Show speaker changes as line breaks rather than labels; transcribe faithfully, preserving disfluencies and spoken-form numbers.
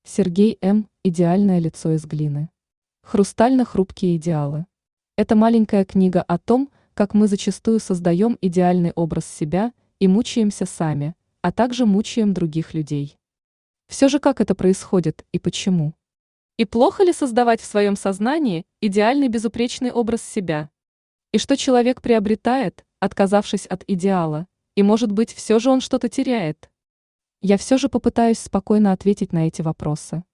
Сергей М. Идеальное лицо из глины. Хрустально-хрупкие идеалы. Это маленькая книга о том, как мы зачастую создаем идеальный образ себя и мучаемся сами, а также мучаем других людей. Все же как это происходит и почему? И плохо ли создавать в своем сознании идеальный безупречный образ себя? И что человек приобретает, отказавшись от идеала, и может быть все же он что-то теряет? Я все же попытаюсь спокойно ответить на эти вопросы.